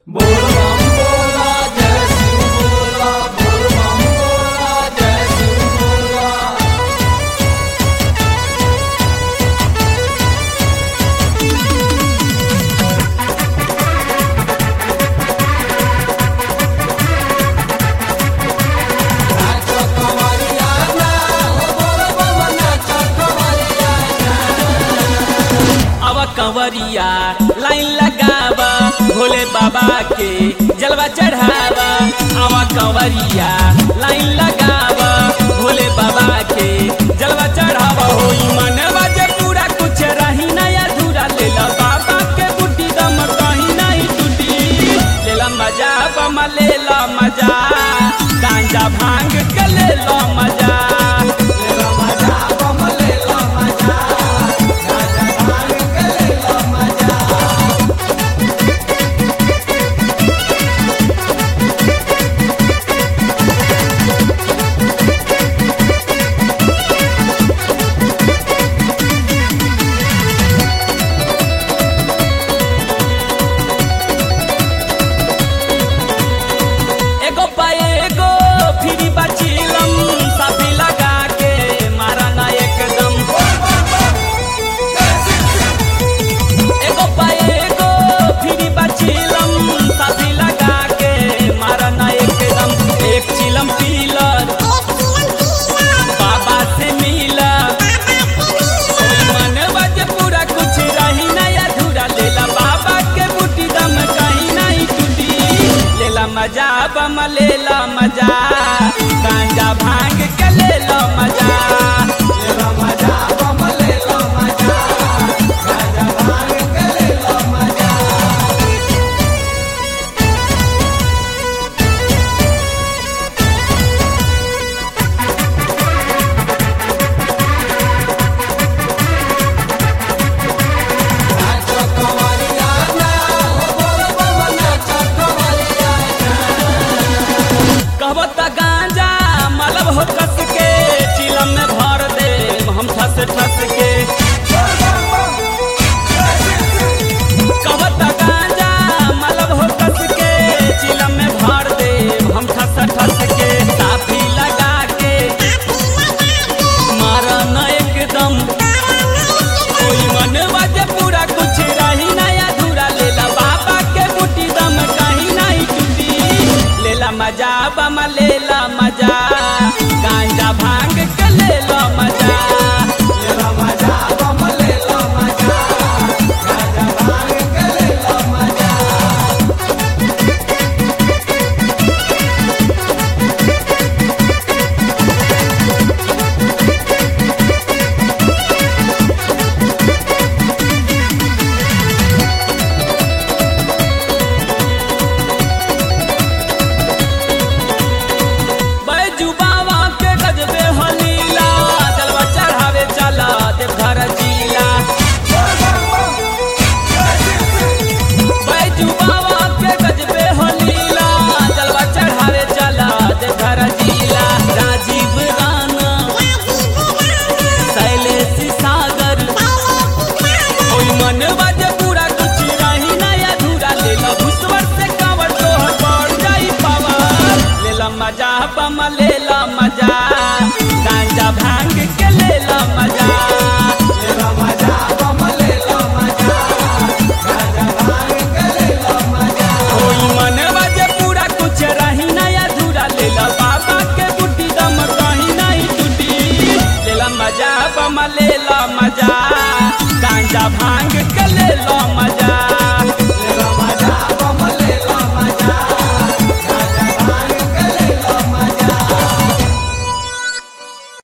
बोल बम बोला जय शिव बोला, बोल बम बोला जय शिव बोला। नाचो कंवरिया ना, हो बोल बम नाचो कंवरिया ना। अब कंवरिया लाइन लगावा, भोले बाबा के जलवा चढ़ावा। अब कंवरिया लाइन लगावा, भोले बाबा के जलवा चढ़ावा। होई मनवा जे पूरा कुछ रही ना अधूरा, लेला बाबा के बूटी दम कहीं नहीं टूटी। लेला मजा बम लेला मजा, गांजा भांग के लेला मजा। लेला मजा बम लेला मजा, गांजा भांग के लेला मजा। एगो पाए एगो फिरी बचिलम, साथी लगा के मारा ना एकदम। एगो पाए एगो फिरी बचिलम, साथी लगा के मारा ना एकदम। एक चिलम पीला, बाबा से मिला। मनवा जे पूरा कुछ रही ना अधूरा, लेला बाबा के बूटी दम कहीं नहीं टूटी। लेला मजा बम लेला मजा, गांजा भांग के लेला मजा। लेला मजा बम लेला मजा, गांजा भांग के लेला मजा। नाचो कंवरिया ना, हो बोल बम नाचो कंवरिया ना। कहबो त गांजा मलब हो कस के, चिलम में भर दे हम ठस ठस के। कहबो त गांजा मलब हो कस के, चिलम में भर दे हम ठस ठस के। साथी लगा के मारा न एकदम, कोई मनवा जे पूरा कुछ रही ना अधूरा। लेला बाबा के बूटी दम कहीं नहीं टूटी। लेला मजा बम लेला मजा, गांजा भांग के लेला मजा। लेला मजा बम लेला मजा, गांजा भांग के लेला मजा। बैजू बाबा के गजबे हलीला, जलवा चढ़ावे चला देवघर जिला। बैजू बाबा के गजबे हलीला, जलवा चढ़ावे चला देवघर जिला। राजीव राणा, शैलेश सागर, ओई मनवा जे पूरा कुछ रही ना अधूरा। लेला भुसवर से कांवर तोहर बढ़ जाई पावर। लेला मजा बम लेला मजा, गांजा भांग के लेला मजा। लेला मजा बम लेला मजा, गांजा भांग के लेला मजा। कोई मनवा जे पूरा कुछ रही ना अधूरा, लेला बाबा के बूटी दम कहीं नहीं टूटी। लेला मजा बम लेला मजा, गांजा भांग के लेला मजा।